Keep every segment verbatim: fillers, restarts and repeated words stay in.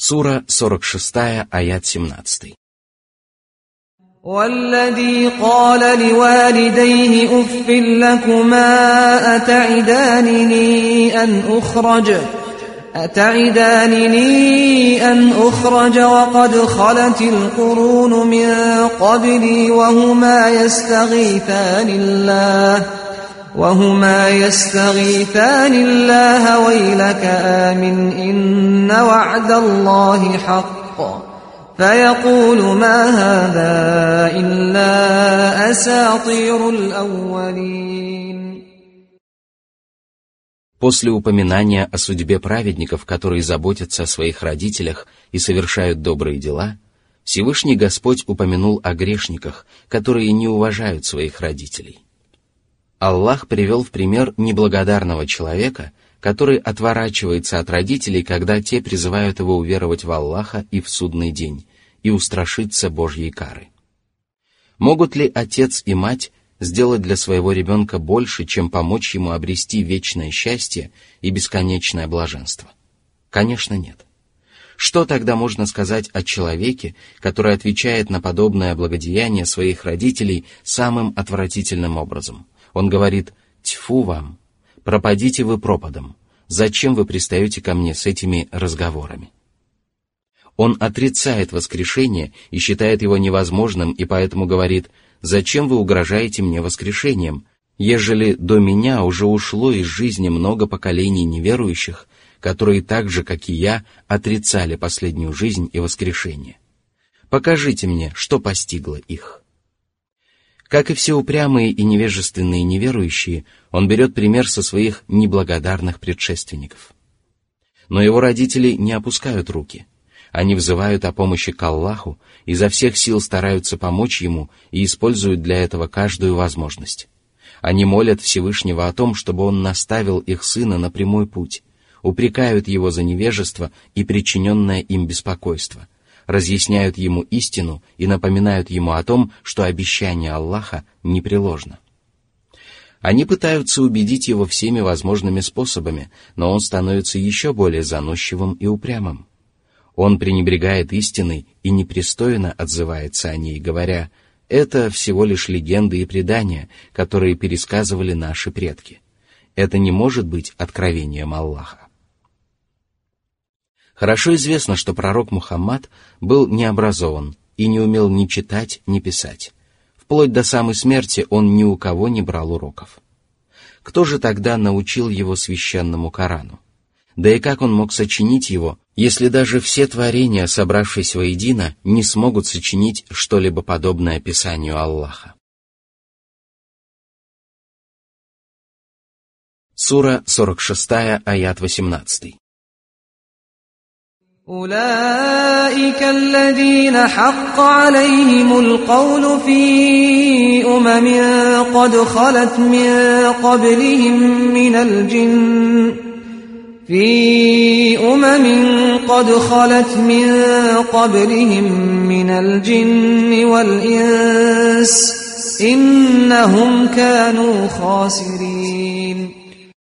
Сура сорок шесть, аят семнадцать. والذي قال لوالديه أف لكما أتعدانني أن أخرج أتعدانني أن أخرج وقد خلت القرون من قبلي وهما يستغيثان الله وهما يستغيثان الله ويلك آمن إن وعد الله حق فيقول ما هذا إلا أساطير الأولين. После упоминания о судьбе праведников, которые заботятся о своих родителях и совершают добрые дела, Всевышний Господь упомянул о грешниках, которые не уважают своих родителей. Аллах привел в пример неблагодарного человека, который отворачивается от родителей, когда те призывают его уверовать в Аллаха и в судный день, и устрашиться Божьей кары. Могут ли отец и мать сделать для своего ребенка больше, чем помочь ему обрести вечное счастье и бесконечное блаженство? Конечно, нет. Что тогда можно сказать о человеке, который отвечает на подобное благодеяние своих родителей самым отвратительным образом? Он говорит: «Тьфу вам! Пропадите вы пропадом! Зачем вы пристаете ко мне с этими разговорами?» Он отрицает воскрешение и считает его невозможным, и поэтому говорит: «Зачем вы угрожаете мне воскрешением, ежели до меня уже ушло из жизни много поколений неверующих, которые так же, как и я, отрицали последнюю жизнь и воскрешение? Покажите мне, что постигло их». Как и все упрямые и невежественные неверующие, он берет пример со своих неблагодарных предшественников. Но его родители не опускают руки. Они взывают о помощи к Аллаху, изо всех сил стараются помочь ему и используют для этого каждую возможность. Они молят Всевышнего о том, чтобы он наставил их сына на прямой путь, упрекают его за невежество и причиненное им беспокойство, разъясняют ему истину и напоминают ему о том, что обещание Аллаха непреложно. Они пытаются убедить его всеми возможными способами, но он становится еще более заносчивым и упрямым. Он пренебрегает истиной и непристойно отзывается о ней, говоря: «Это всего лишь легенды и предания, которые пересказывали наши предки. Это не может быть откровением Аллаха». Хорошо известно, что пророк Мухаммад был необразован и не умел ни читать, ни писать. Вплоть до самой смерти он ни у кого не брал уроков. Кто же тогда научил его священному Корану? Да и как он мог сочинить его, если даже все творения, собравшись воедино, не смогут сочинить что-либо подобное Писанию Аллаха? Сура сорок шесть, аят восемнадцать. أولئك الذين حق عليهم القول في أمم قد خلت من قبلهم من الجن في أمم قد خلت من قبلهم من الجن والإنس إنهم كانوا خاسرين.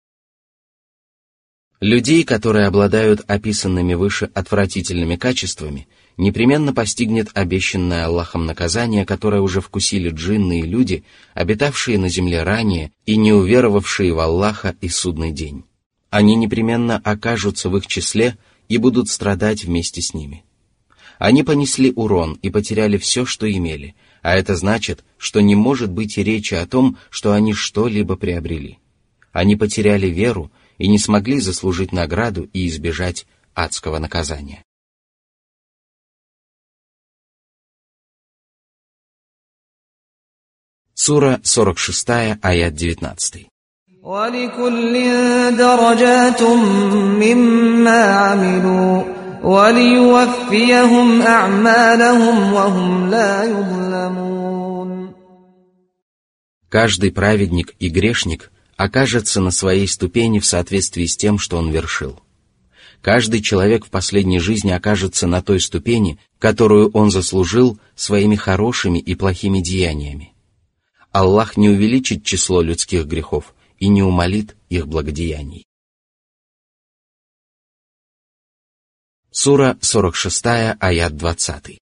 Людей, которые обладают описанными выше отвратительными качествами, непременно постигнет обещанное Аллахом наказание, которое уже вкусили джинны и люди, обитавшие на земле ранее и не уверовавшие в Аллаха и судный день. Они непременно окажутся в их числе и будут страдать вместе с ними. Они понесли урон и потеряли все, что имели, а это значит, что не может быть и речи о том, что они что-либо приобрели. Они потеряли веру и не смогли заслужить награду и избежать адского наказания. Сура сорок шесть, аят девятнадцать. وَلِكُلٍّ دَرَجَاتٌ مِّمَّا عَمِلُوا وَلِيُوَفِّيَهُمْ أَعْمَالَهُمْ وَهُمْ لَا يُظْلَمُونَ. Каждый праведник и грешник окажется на своей ступени в соответствии с тем, что он вершил. Каждый человек в последней жизни окажется на той ступени, которую он заслужил своими хорошими и плохими деяниями. Аллах не увеличит число людских грехов и не умалит их благодеяний. Сура сорок шесть, аят двадцать.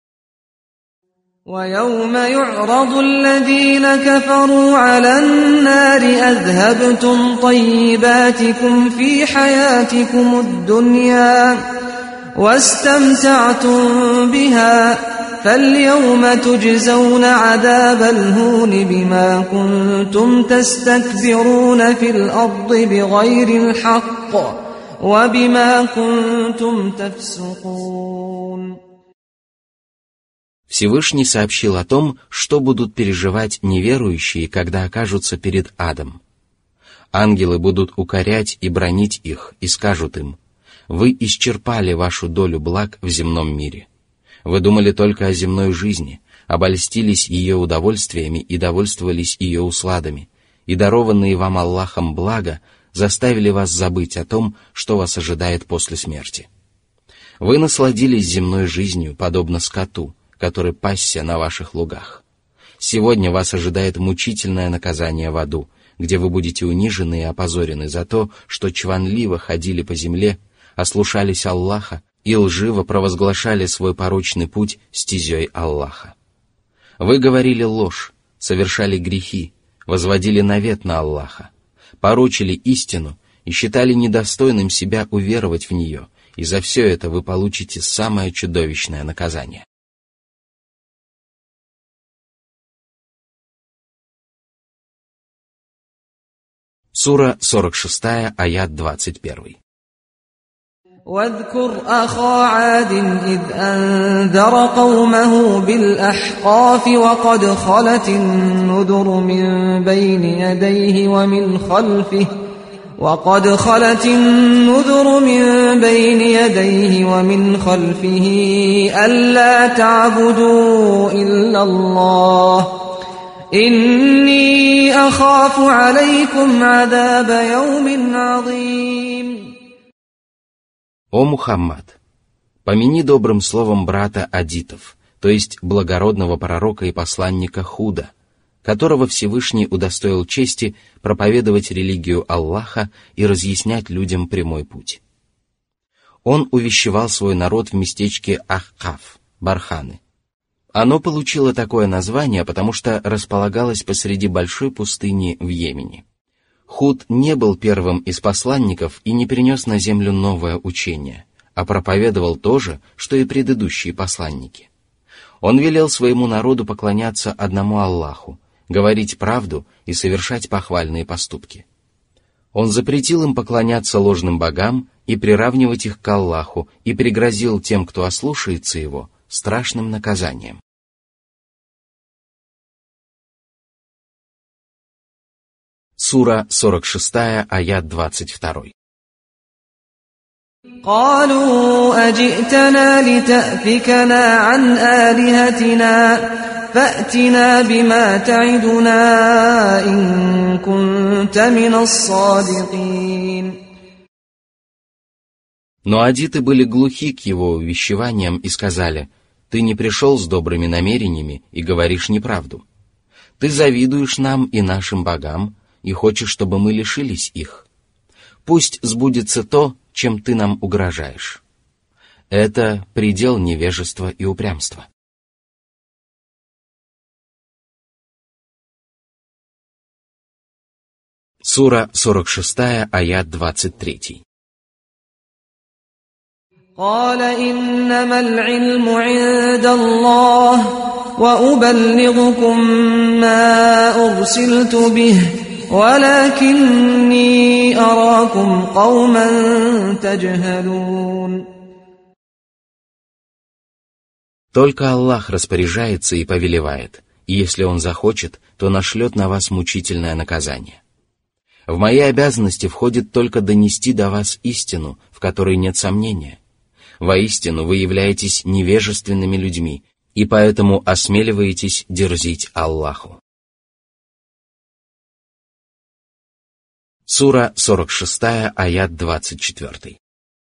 ويوم يعرض الذين كفروا على النار أذهبتم طيباتكم في حياتكم الدنيا واستمتعتم بها فاليوم تجزون عذاب الهون بما كنتم تستكبرون في الأرض بغير الحق وبما كنتم تفسقون. Всевышний сообщил о том, что будут переживать неверующие, когда окажутся перед адом. Ангелы будут укорять и бранить их, и скажут им: «Вы исчерпали вашу долю благ в земном мире. Вы думали только о земной жизни, обольстились ее удовольствиями и довольствовались ее усладами, и дарованные вам Аллахом блага заставили вас забыть о том, что вас ожидает после смерти. Вы насладились земной жизнью, подобно скоту, который пасся на ваших лугах. Сегодня вас ожидает мучительное наказание в аду, где вы будете унижены и опозорены за то, что чванливо ходили по земле, ослушались Аллаха и лживо провозглашали свой порочный путь стезей Аллаха. Вы говорили ложь, совершали грехи, возводили навет на Аллаха, порочили истину и считали недостойным себя уверовать в нее, и за все это вы получите самое чудовищное наказание. Сура сорок шесть, аят двадцать один. واذكر أخا عاد إذ أنذر قومه بالأحقاف وقد خلت النذر من بين يديه ومن خلفه وقد خلت النذر من بين يديه ومن خلفه ألا تعبدوا إلا الله إني أخاف عليكم عذاب يوم عظيم. О Мухаммад, помяни добрым словом брата адитов, то есть благородного пророка и посланника Худа, которого Всевышний удостоил чести проповедовать религию Аллаха и разъяснять людям прямой путь. Он увещевал свой народ в местечке Ахкаф, Барханы. Оно получило такое название, потому что располагалось посреди большой пустыни в Йемене. Худ не был первым из посланников и не принес на землю новое учение, а проповедовал то же, что и предыдущие посланники. Он велел своему народу поклоняться одному Аллаху, говорить правду и совершать похвальные поступки. Он запретил им поклоняться ложным богам и приравнивать их к Аллаху и пригрозил тем, кто ослушается его, страшным наказанием. Сура сорок шесть, аят двадцать два. قالوا أجئتنا لتأفكنا عن آلهتنا فأتنا بما تعدنا إن كنت من الصادقين. Но адиты были глухи к его увещеваниям и сказали: «Ты не пришел с добрыми намерениями и говоришь неправду. Ты завидуешь нам и нашим богам и хочешь, чтобы мы лишились их. Пусть сбудется то, чем ты нам угрожаешь». Это предел невежества и упрямства. Сура сорок шесть, аят двадцать три. قال إنما العلم عند الله وأبلغكم ما أرسلت به ولكني أراكم قوما تجهلون. Только Аллах распоряжается и повелевает, и если Он захочет, то нашлет на вас мучительное наказание. В мои обязанности входит только донести до вас истину, в которой нет сомнения. Воистину вы являетесь невежественными людьми, и поэтому осмеливаетесь дерзить Аллаху. Сура сорок шесть, аят двадцать четыре.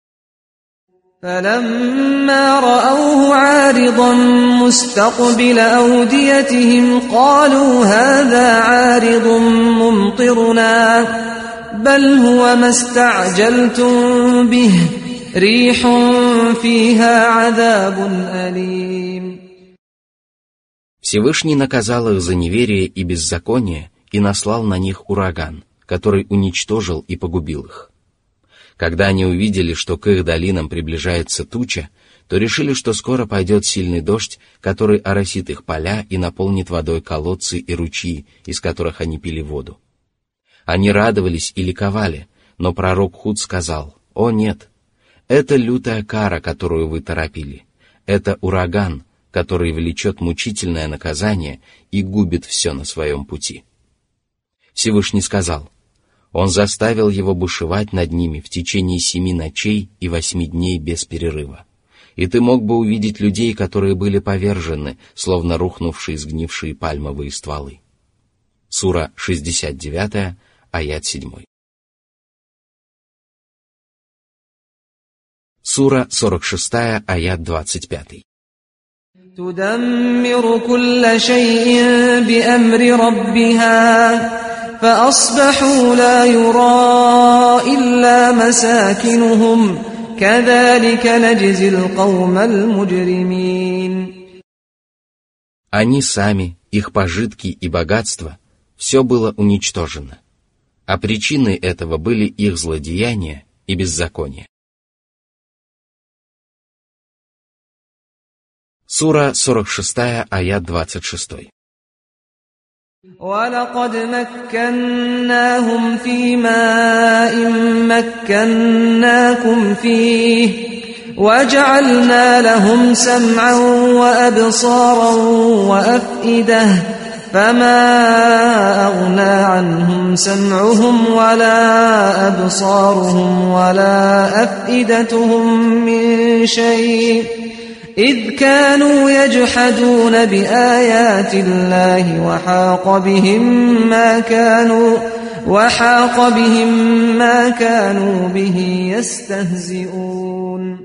فلما رأوه عارضا مستقبل أوديتهم قالوا هذا عارض ممطرنا بل هو ما استعجلتم به ريح فيها عذاب أليم. Всевышний наказал их за неверие и беззаконие и наслал на них ураган, который уничтожил и погубил их. Когда они увидели, что к их долинам приближается туча, то решили, что скоро пойдет сильный дождь, который оросит их поля и наполнит водой колодцы и ручьи, из которых они пили воду. Они радовались и ликовали, но пророк Худ сказал: «О нет, это лютая кара, которую вы торопили, это ураган, который влечет мучительное наказание и губит все на своем пути». Всевышний сказал: «Он заставил его бушевать над ними в течение семи ночей и восьми дней без перерыва. И ты мог бы увидеть людей, которые были повержены, словно рухнувшие сгнившие пальмовые стволы». Сура шестьдесят девять, аят семь. Сура сорок шесть, аят двадцать пять. تدمر كل شيء بأمر ربها فأصبحوا لا يرى إلا مساكنهم كذلك نجزي القوم المجرمين. Они сами, их пожитки и богатство, все было уничтожено, а причиной этого были их злодеяния и беззаконие. Сура сорок шесть, аят двадцать шесть. وَلَقَدْ مَكَّنَّاهُمْ فِي مَاءٍ مَكَّنَّاكُمْ فِيهِ وَجَعَلْنَا لَهُمْ سَمْعًا وَأَبْصَارًا وَأَفْئِدَةً فَمَا أَغْنَى عَنْهُمْ سَمْعُهُمْ وَلَا أَبْصَارُهُمْ وَلَا أَفْئِدَتُهُمْ مِنْ شَيْءٍ إذ كانوا يجحدون بآيات الله وحاق بهم ما كانوا وحاق بهم ما كانوا به يستهزئون.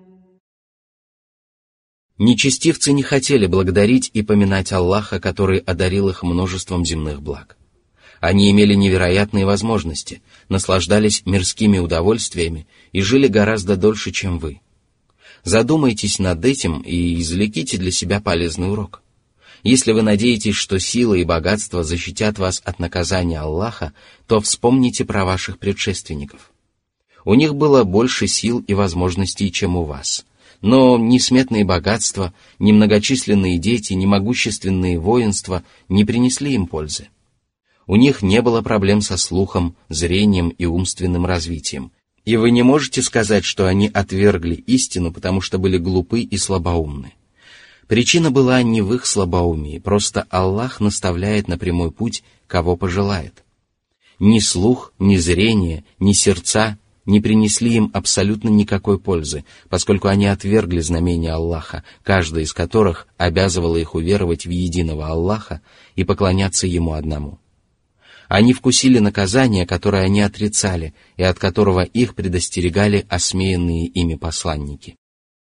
Нечестивцы не хотели благодарить и поминать Аллаха, который одарил их множеством земных благ. Они имели невероятные возможности, наслаждались мирскими удовольствиями и жили гораздо дольше, чем вы. Задумайтесь над этим и извлеките для себя полезный урок. Если вы надеетесь, что сила и богатство защитят вас от наказания Аллаха, то вспомните про ваших предшественников. У них было больше сил и возможностей, чем у вас. Но несметные богатства, ни многочисленные дети, ни могущественные воинства не принесли им пользы. У них не было проблем со слухом, зрением и умственным развитием. И вы не можете сказать, что они отвергли истину, потому что были глупы и слабоумны. Причина была не в их слабоумии, просто Аллах наставляет на прямой путь, кого пожелает. Ни слух, ни зрение, ни сердца не принесли им абсолютно никакой пользы, поскольку они отвергли знамения Аллаха, каждое из которых обязывало их уверовать в единого Аллаха и поклоняться Ему одному. Они вкусили наказание, которое они отрицали, и от которого их предостерегали осмеянные ими посланники.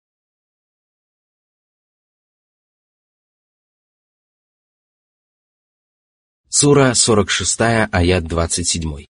Сура сорок шесть, аят двадцать семь.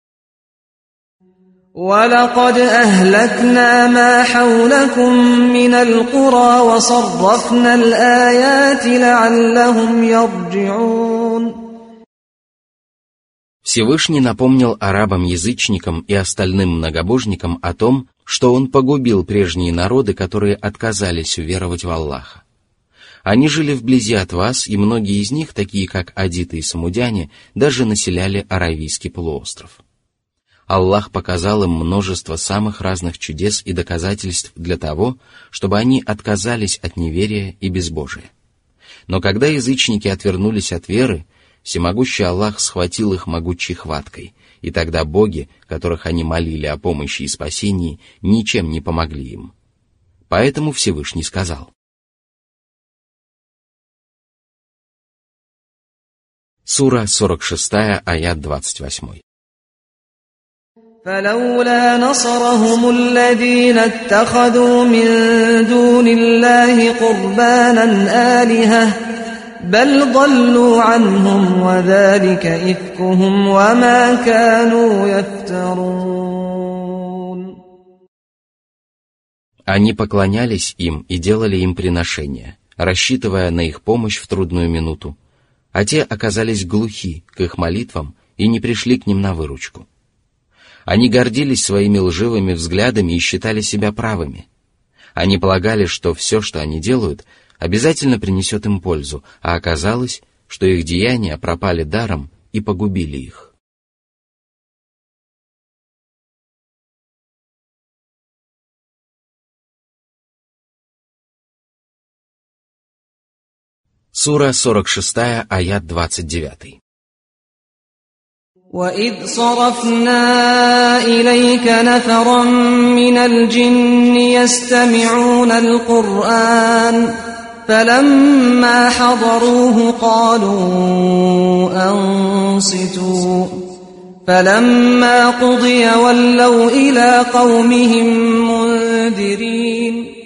وَلَقَدْ أَهْلَكْنَا مَا حَوْلَكُمْ مِنَ الْقُرَى وَصَرَّفْنَا الْآيَاتِ لَعَلَّهُمْ يَرْجِعُونَ. Всевышний напомнил арабам-язычникам и остальным многобожникам о том, что Он погубил прежние народы, которые отказались уверовать в Аллаха. Они жили вблизи от вас, и многие из них, такие как адиты и самудяне, даже населяли Аравийский полуостров. Аллах показал им множество самых разных чудес и доказательств для того, чтобы они отказались от неверия и безбожия. Но когда язычники отвернулись от веры, всемогущий Аллах схватил их могучей хваткой, и тогда боги, которых они молили о помощи и спасении, ничем не помогли им. Поэтому Всевышний сказал. Сура сорок шесть, аят двадцать восемь. فلولا نصرهم الذين اتخذوا من دون الله قربانا آلهة بل ضلوا عنهم وذلك إفكهم وما كانوا يفترون. Они поклонялись им и делали им приношения, рассчитывая на их помощь в трудную минуту, а те оказались глухи к их молитвам и не пришли к ним на выручку. Они гордились своими лживыми взглядами и считали себя правыми. Они полагали, что все, что они делают, обязательно принесет им пользу, а оказалось, что их деяния пропали даром и погубили их. Сура сорок шесть, аят двадцать девять. وَإِذْ صَرَفْنَا إِلَيْكَ نَفَرًا مِّنَ الْجِنِّ يَسْتَمِعُونَ الْقُرْآنَ فَلَمَّا حَضَرُوهُ قَالُوا أَنصِتُوا فَلَمَّا قُضِيَ وَلَّوْا إِلَى قَوْمِهِم مُّنذِرِينَ.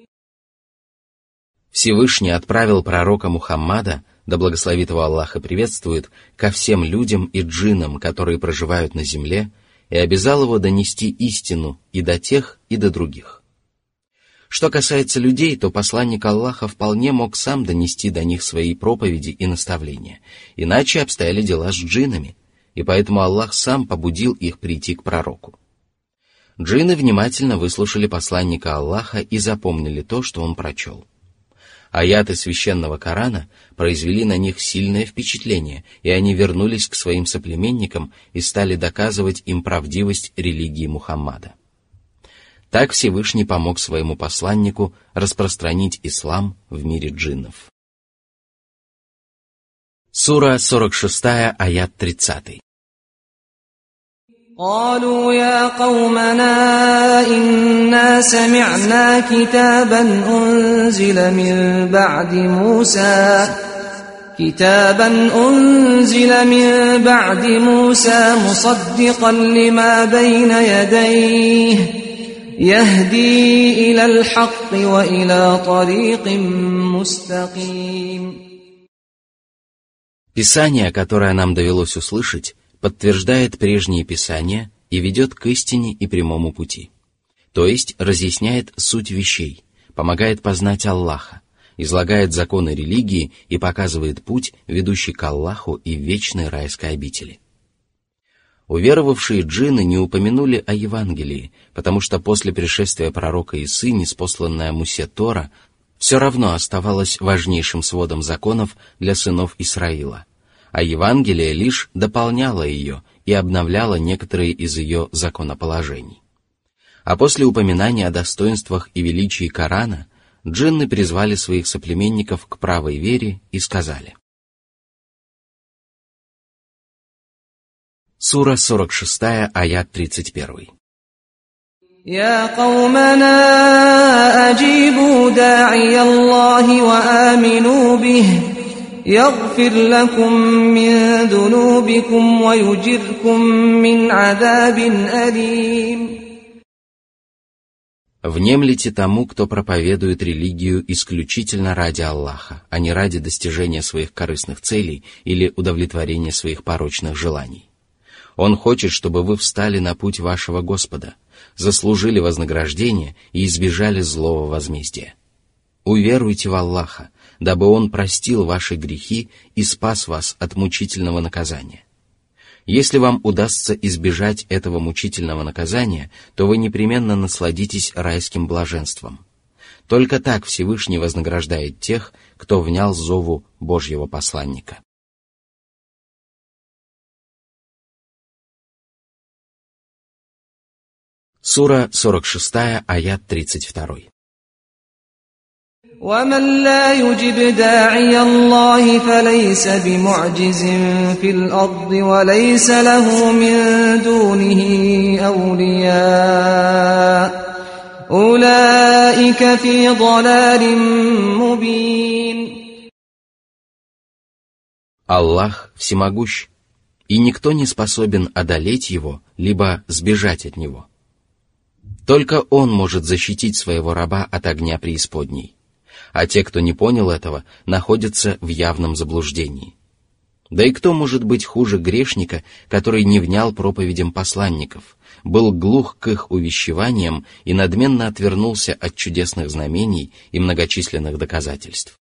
Всевышний отправил пророка Мухаммада, да благословит его Аллах и приветствует, ко всем людям и джиннам, которые проживают на земле, и обязал его донести истину и до тех, и до других. Что касается людей, то посланник Аллаха вполне мог сам донести до них свои проповеди и наставления, иначе обстояли дела с джиннами, и поэтому Аллах сам побудил их прийти к пророку. Джинны внимательно выслушали посланника Аллаха и запомнили то, что он прочел. Аяты священного Корана произвели на них сильное впечатление, и они вернулись к своим соплеменникам и стали доказывать им правдивость религии Мухаммада. Так Всевышний помог своему посланнику распространить ислам в мире джиннов. Сура сорок шесть, аят тридцать. قالوا يا قومنا إنا سمعنا كتابا أنزل من بعد موسى كتابا أنزل من بعد موسى مصدقا لما بين يديه يهدي إلى الحق وإلى طريق مستقيم. Писание, которое нам довелось услышать, подтверждает прежние писания и ведет к истине и прямому пути. То есть разъясняет суть вещей, помогает познать Аллаха, излагает законы религии и показывает путь, ведущий к Аллаху и вечной райской обители. Уверовавшие джинны не упомянули о Евангелии, потому что после пришествия пророка Исы, ниспосланная Мусе Тора, все равно оставалась важнейшим сводом законов для сынов Исраила, а Евангелие лишь дополняло ее и обновляло некоторые из ее законоположений. А после упоминания о достоинствах и величии Корана, джинны призвали своих соплеменников к правой вере и сказали. Сура сорок шесть, аят тридцать один. يا قومنا أجيبوا داعي الله وآمنوا به يغفر لكم من ذنوبكم ويجركم من عذاب أليم. Внемлите тому, кто проповедует религию исключительно ради Аллаха, а не ради достижения своих корыстных целей или удовлетворения своих порочных желаний. Он хочет, чтобы вы встали на путь вашего Господа, заслужили вознаграждение и избежали злого возмездия. Уверуйте в Аллаха, дабы Он простил ваши грехи и спас вас от мучительного наказания. Если вам удастся избежать этого мучительного наказания, то вы непременно насладитесь райским блаженством. Только так Всевышний вознаграждает тех, кто внял зову Божьего посланника. Сура сорок шесть, аят тридцать два. ومن لا يجب داعي الله فليس بمعجز في الأرض وليس له من دونه أولياء أولئك في ضلال مبين. Аллах всемогущ, и никто не способен одолеть Его, либо сбежать от Него. Только Он может защитить своего раба от огня преисподней. А те, кто не понял этого, находятся в явном заблуждении. Да и кто может быть хуже грешника, который не внял проповедям посланников, был глух к их увещеваниям и надменно отвернулся от чудесных знамений и многочисленных доказательств.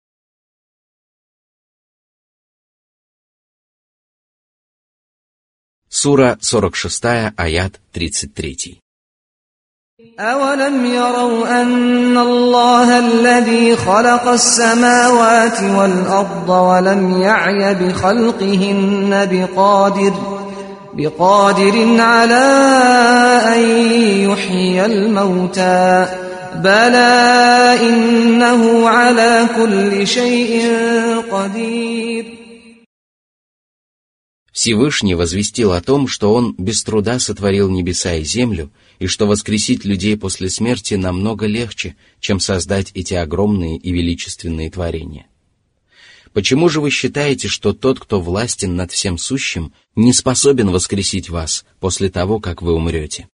Сура сорок шесть, аят тридцать три. أَوَلَمْ يَرَوْا أَنَّ اللَّهَ الَّذِي خَلَقَ السَّمَاوَاتِ وَالْأَرْضَ وَلَمْ يَعْيَ بِخَلْقِهِنَّ بِقَادِرٍ بِقَادِرٍ عَلَىٰ أَن يُحْيِيَ الْمَوْتَىٰ بَلَىٰ إِنَّهُ عَلَىٰ كُلِّ شَيْءٍ قَدِيرٌ. Всевышний возвестил о том, что Он без труда сотворил небеса и землю, и что воскресить людей после смерти намного легче, чем создать эти огромные и величественные творения. Почему же вы считаете, что тот, кто властен над всем сущим, не способен воскресить вас после того, как вы умрете?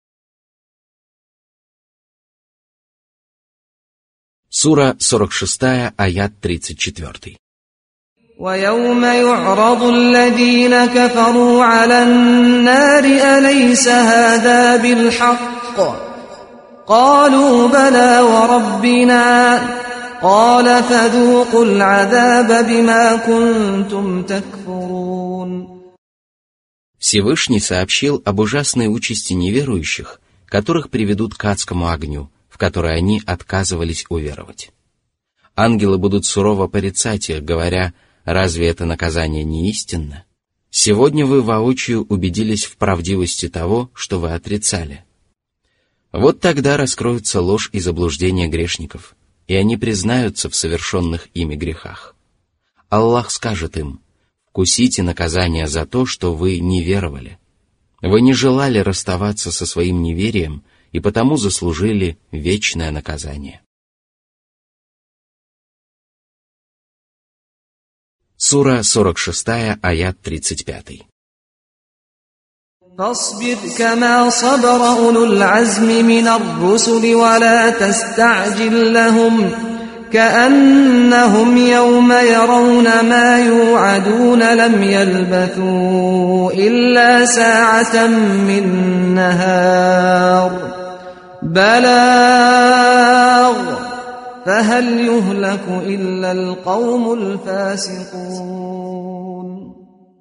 Сура сорок шесть, аят тридцать четыре. وَيَوْمَ يُعْرَضُ الَّذِينَ كَفَرُوا عَلَى النَّارِ أَلَيْسَ هَذَا بِالْحَقِّ قَالُوا بَلَى وَرَبِّنَا قَالَ فَذُوقُوا الْعَذَابَ بِمَا كُنتُمْ تَكْفُرُونَ. Всевышний сообщил об ужасной участи неверующих, которых приведут к адскому огню, в который они отказывались уверовать. Ангелы будут сурово порицать их, говоря: «Разве это наказание не истинно? Сегодня вы воочию убедились в правдивости того, что вы отрицали». Вот тогда раскроется ложь и заблуждение грешников, и они признаются в совершенных ими грехах. Аллах скажет им: «Вкусите наказание за то, что вы не веровали. Вы не желали расставаться со своим неверием, и потому заслужили вечное наказание». Сура сорок шесть, аят тридцать пять. فاصبر كما صبر أولو العزم من الرسل ولا تستعجل لهم كأنهم يوم يرون ما يوعدون لم يلبثوا إلا ساعة من نهار بلاغ فهل يهلك إلا القوم الفاسقون.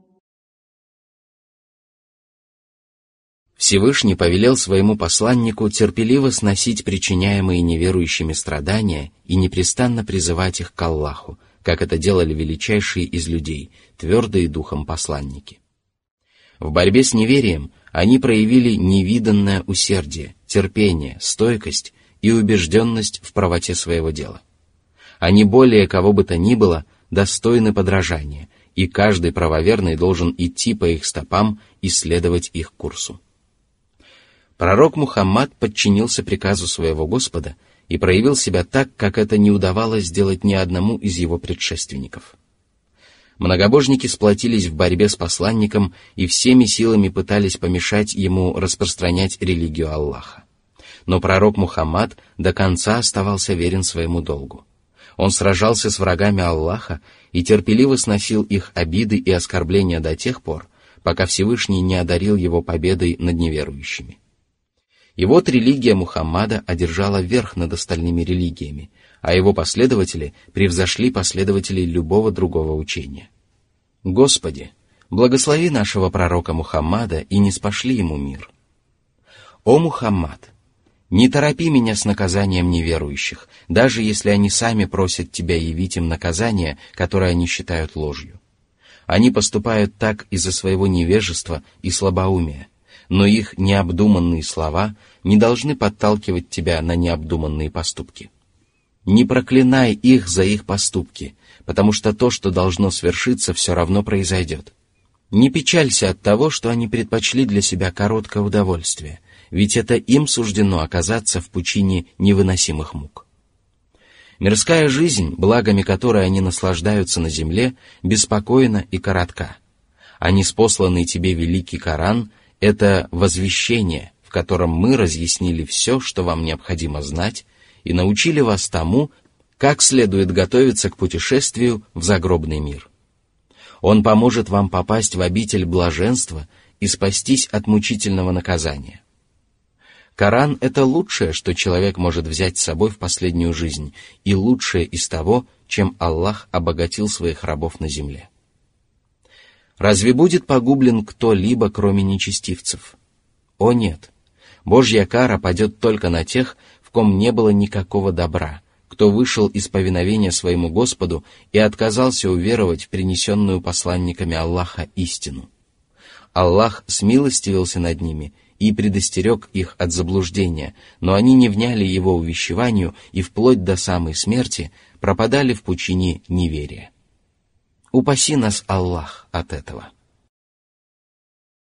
Всевышний повелел своему посланнику терпеливо сносить причиняемые неверующими страдания и непрестанно призывать их к Аллаху, как это делали величайшие из людей, твердые духом посланники. В борьбе с неверием они проявили невиданное усердие, терпение, стойкость и убежденность в правоте своего дела. Они более кого бы то ни было достойны подражания, и каждый правоверный должен идти по их стопам и следовать их курсу. Пророк Мухаммад подчинился приказу своего Господа и проявил себя так, как это не удавалось сделать ни одному из его предшественников. Многобожники сплотились в борьбе с посланником и всеми силами пытались помешать ему распространять религию Аллаха. Но пророк Мухаммад до конца оставался верен своему долгу. Он сражался с врагами Аллаха и терпеливо сносил их обиды и оскорбления до тех пор, пока Всевышний не одарил его победой над неверующими. И вот религия Мухаммада одержала верх над остальными религиями, а его последователи превзошли последователей любого другого учения. Господи, благослови нашего пророка Мухаммада и ниспошли ему мир. О Мухаммад! Не торопи меня с наказанием неверующих, даже если они сами просят тебя явить им наказание, которое они считают ложью. Они поступают так из-за своего невежества и слабоумия, но их необдуманные слова не должны подталкивать тебя на необдуманные поступки. Не проклинай их за их поступки, потому что то, что должно свершиться, все равно произойдет. Не печалься от того, что они предпочли для себя короткое удовольствие, ведь это им суждено оказаться в пучине невыносимых мук. Мирская жизнь, благами которой они наслаждаются на земле, беспокойна и коротка, а ниспосланный тебе великий Коран — это возвещение, в котором мы разъяснили все, что вам необходимо знать, и научили вас тому, как следует готовиться к путешествию в загробный мир. Он поможет вам попасть в обитель блаженства и спастись от мучительного наказания. Коран — это лучшее, что человек может взять с собой в последнюю жизнь, и лучшее из того, чем Аллах обогатил своих рабов на земле. Разве будет погублен кто-либо, кроме нечестивцев? О нет! Божья кара падет только на тех, в ком не было никакого добра, кто вышел из повиновения своему Господу и отказался уверовать в принесенную посланниками Аллаха истину. Аллах смилостивился над ними и предостерег их от заблуждения, но они не вняли его увещеванию и вплоть до самой смерти пропадали в пучине неверия. Упаси нас, Аллах, от этого.